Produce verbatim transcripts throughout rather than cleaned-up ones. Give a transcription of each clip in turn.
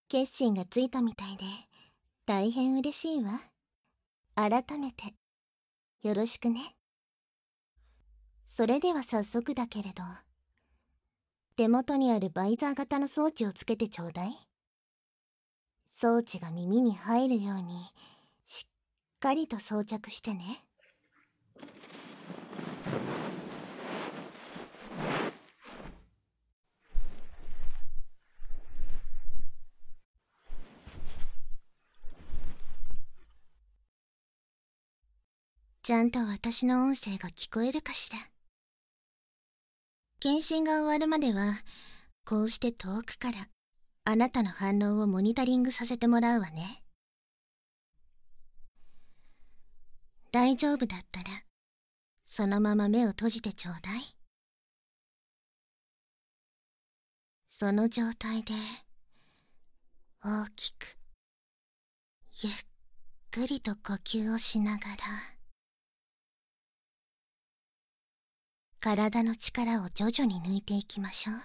決心がついたみたいで、大変嬉しいわ。改めて、よろしくね。それでは早速だけれど、手元にあるバイザー型の装置をつけてちょうだい。装置が耳に入るように、しっかりと装着してね。ちゃんと私の音声が聞こえるかしら。検診が終わるまでは、こうして遠くからあなたの反応をモニタリングさせてもらうわね。大丈夫だったら、そのまま目を閉じてちょうだい。その状態で、大きく、ゆっくりと呼吸をしながら、体の力を徐々に抜いていきましょう。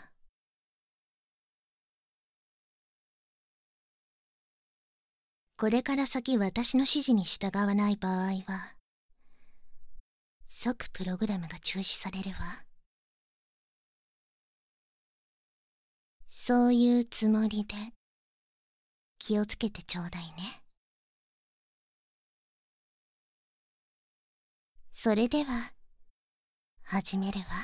これから先私の指示に従わない場合は、即プログラムが中止されるわ。そういうつもりで、気をつけてちょうだいね。それでは、始めるわ。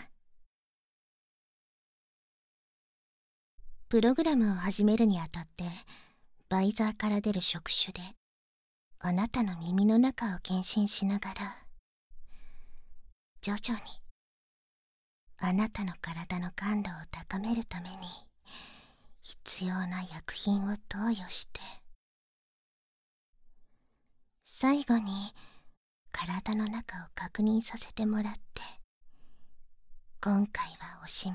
プログラムを始めるにあたって、バイザーから出る触手で、あなたの耳の中を検診しながら、徐々に、あなたの体の感度を高めるために、必要な薬品を投与して、最後に、体の中を確認させてもらって、今回はおしまい。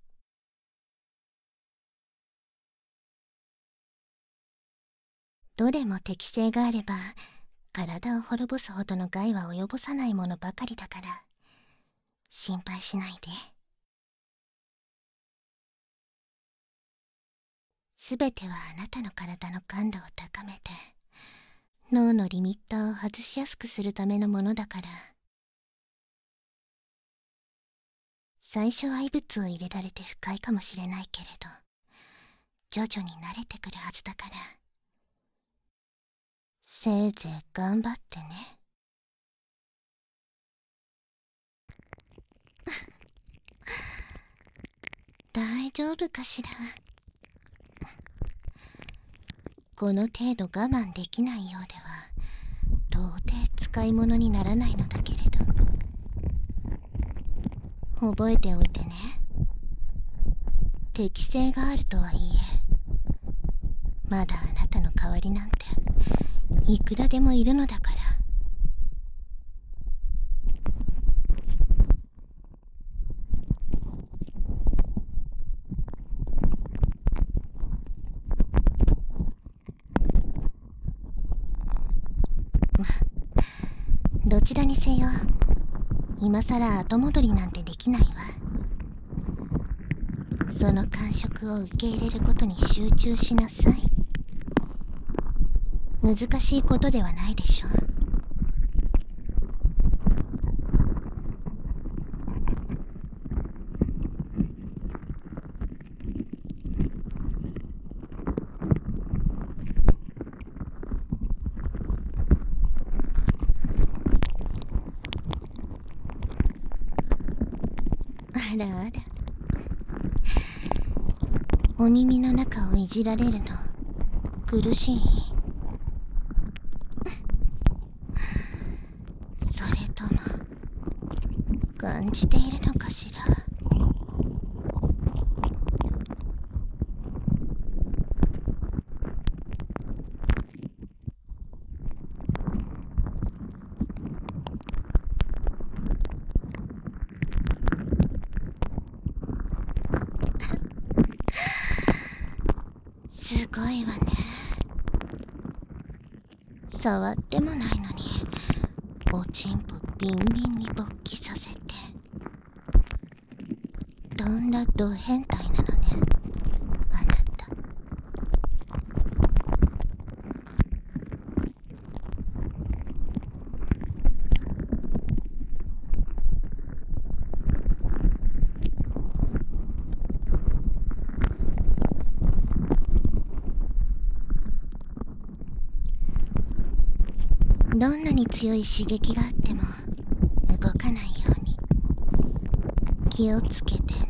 どれも適性があれば、体を滅ぼすほどの害は及ぼさないものばかりだから、心配しないで。すべてはあなたの体の感度を高めて、脳のリミッターを外しやすくするためのものだから。最初は異物を入れられて不快かもしれないけれど、徐々に慣れてくるはずだから。せいぜい頑張ってね。大丈夫かしら。この程度我慢できないようでは、到底使い物にならないのだけれど。覚えておいてね。適性があるとはいえ、まだあなたの代わりなんて、いくらでもいるのだから。どちらにせよ、今さら後戻りなんてできないわ。その感触を受け入れることに集中しなさい。難しいことではないでしょう。あらあら、お耳の中をいじられるの苦しい？それとも感じているのかしら。すごいわね。触ってもないのにおちんぽビンビンに勃起させて、とんだド変態なのね、あなた。 どんなに強い刺激があっても動かないように気をつけてね。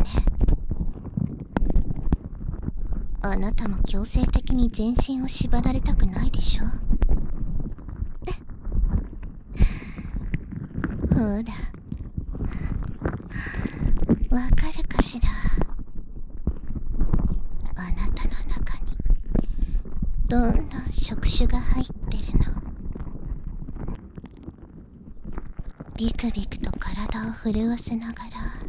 あなたも強制的に全身を縛られたくないでしょ。ほら、わかるかしら。あなたの中にどんどん触手が入ってるの。ビクビクと体を震わせながら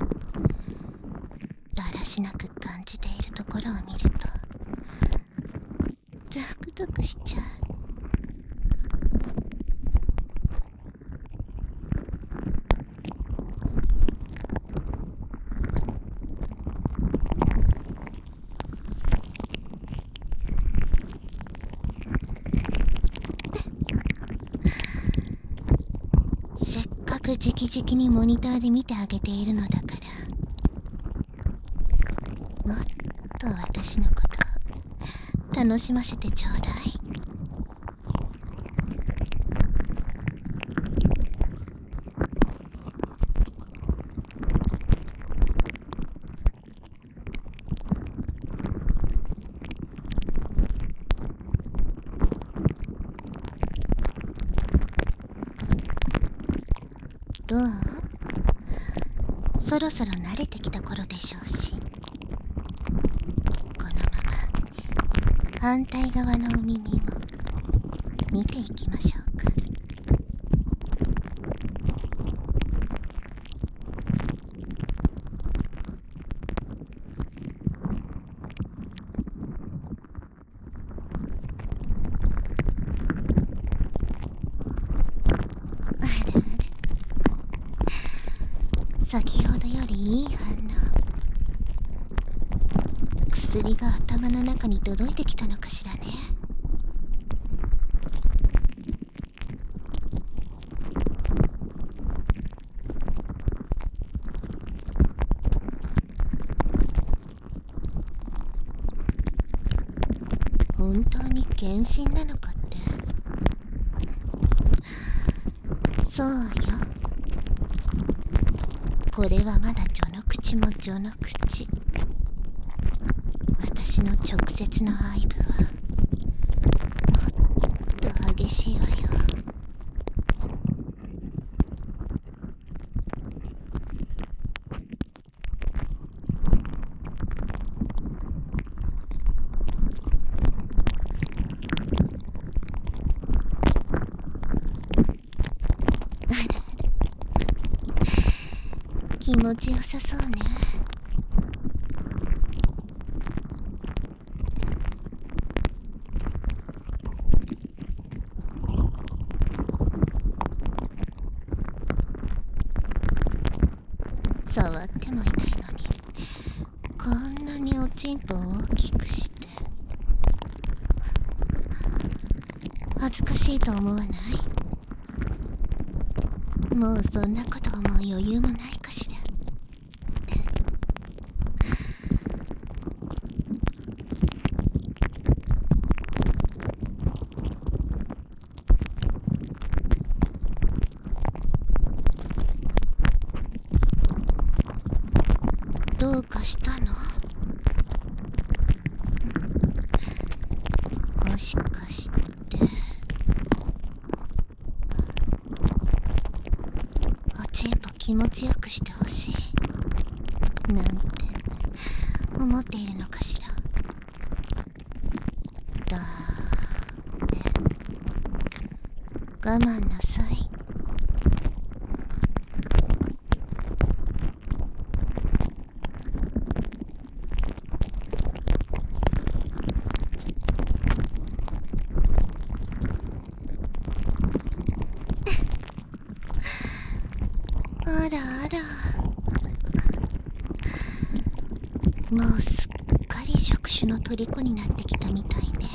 だらしなく感じているところを見るとゾクゾクしちゃう。せっかく直々にモニターで見てあげているのだからもっと私のこと楽しませてちょうだい。どう？そろそろ慣れてきた頃でしょうし、このまま反対側のお耳も見ていきましょうか。あらあら、先ほどよりいい反応。薬が頭の中に届いてきたのかしらね。本当に検診なのかって。そうよ、これはまだ序の口も序の口。私の直接の愛撫はもっと激しいわよ。あらあら、気持ちよさそうね。触ってもいないのにこんなにおちんぽを大きくして。恥ずかしいと思わない？もうそんなこと思う余裕もないかしら。どうかしたの？もしかしておちんぽ気持ちよくしてほしいなんて思っているのかしら。だーれ、我慢なさい。あらあら、もうすっかり触手の虜になってきたみたいね。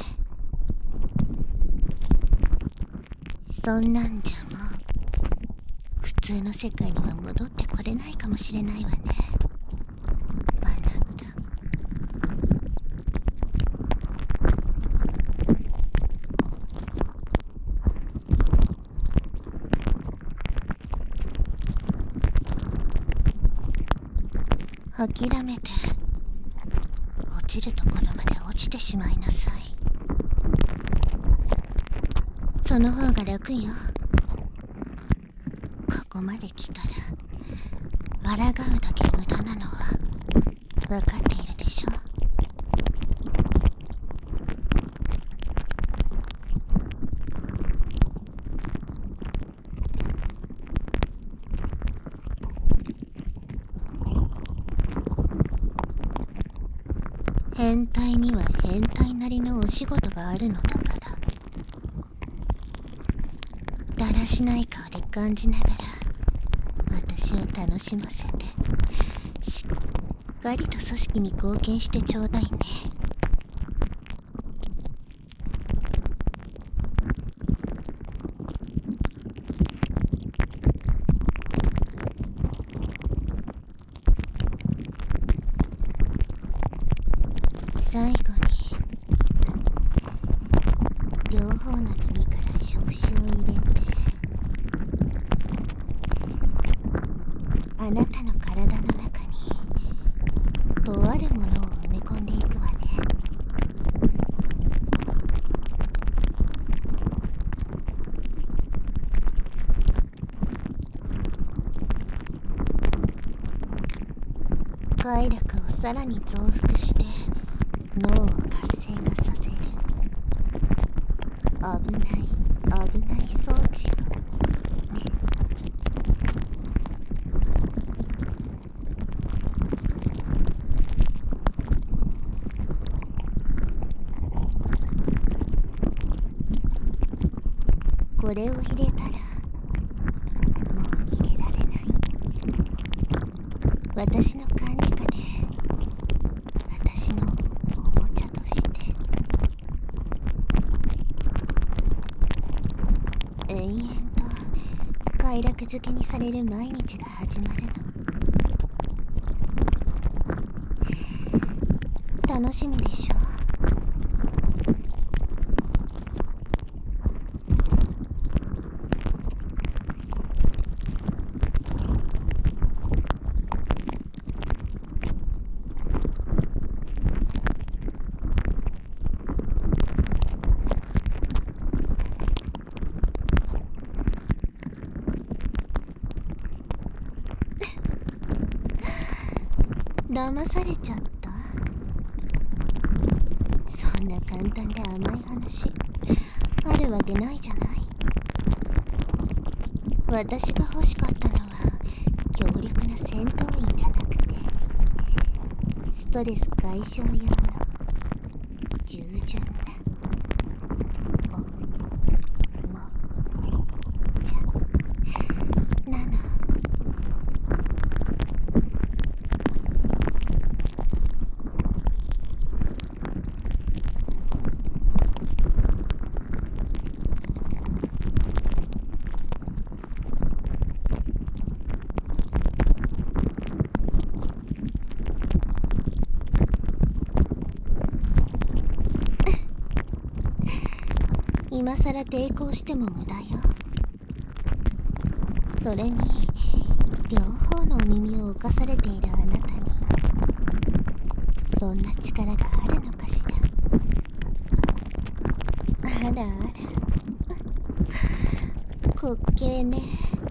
そんなんじゃもう普通の世界には戻ってこれないかもしれないわね、あなた。 諦めて落ちるところまで落ちてしまいなさい。その方が楽よ。ここまで来たら抗うだけ無駄なのは分かっているでしょ。変態には変態なりのお仕事があるのだから、だらしない顔で感じながら私を楽しませて、しっかりと組織に貢献してちょうだいね。最後に両方の耳から触手を入れて、あなたの体の中にとあるものを埋め込んでいくわね。快楽をさらに増幅して脳を活性化させる危ない危ない装置をね。これを入れたらもう逃げられない。私の管理下で私のおもちゃとして延々と快楽づけにされる毎日が始まるの。楽しみでしょ。騙されちゃった。そんな簡単で甘い話あるわけないじゃない。私が欲しかったのは強力な戦闘員じゃなくて、ストレス解消用の従順なおもちゃなの。今さら抵抗しても無駄よ。それに両方のお耳を侵されているあなたにそんな力があるのかしら。あらあら滑稽ね。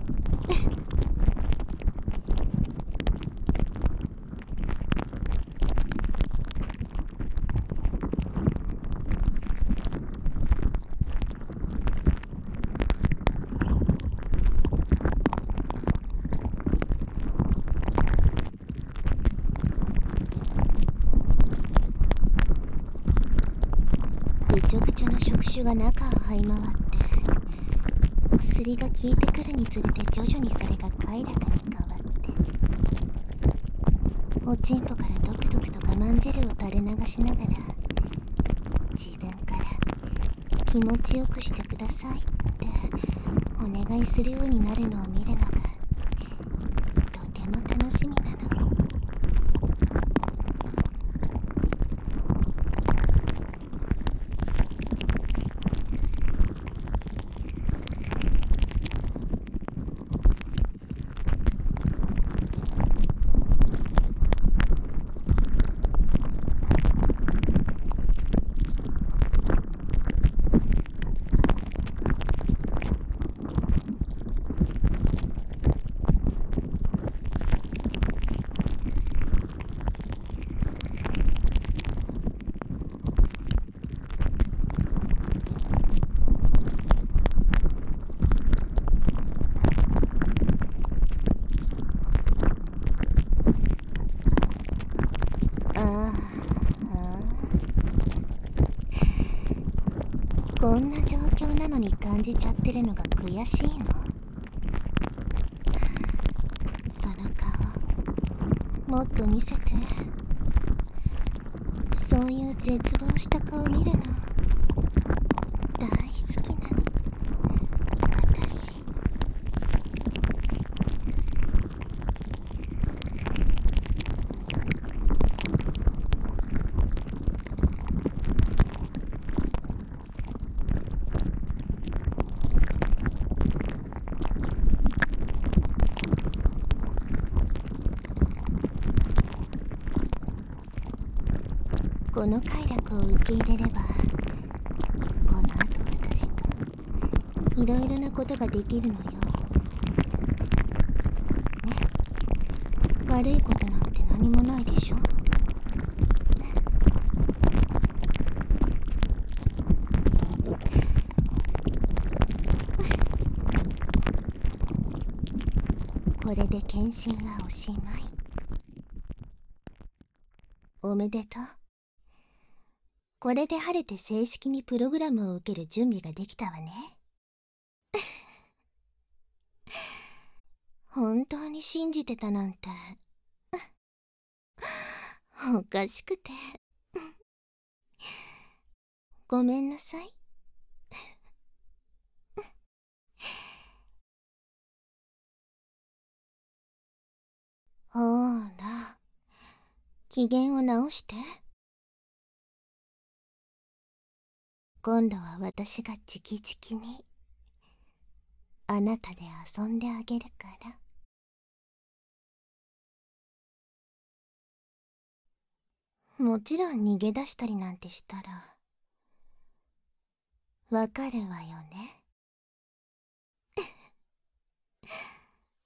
ぐちょぐちょの触手が中を這い回って薬が効いてくるにつれて徐々にそれが快楽に変わって、おちんぽからドクドクと我慢汁を垂れ流しながら自分から気持ちよくしてくださいってお願いするようになるのを見るのがとても楽しみなの。 こんな状況なのに感じちゃってるのが悔しいの？その顔もっと見せて。そういう絶望した顔見るの大好きなの私。この快楽を受け入れれば、この後私といろいろなことができるのよ。ね、悪いことなんて何もないでしょ。これで検診はおしまい。おめでとう。これで晴れて正式にプログラムを受ける準備ができたわね。本当に信じてたなんておかしくてごめんなさい。ほーら、機嫌を直して。今度は私が直々にあなたで遊んであげるから。もちろん逃げ出したりなんてしたらわかるわよね。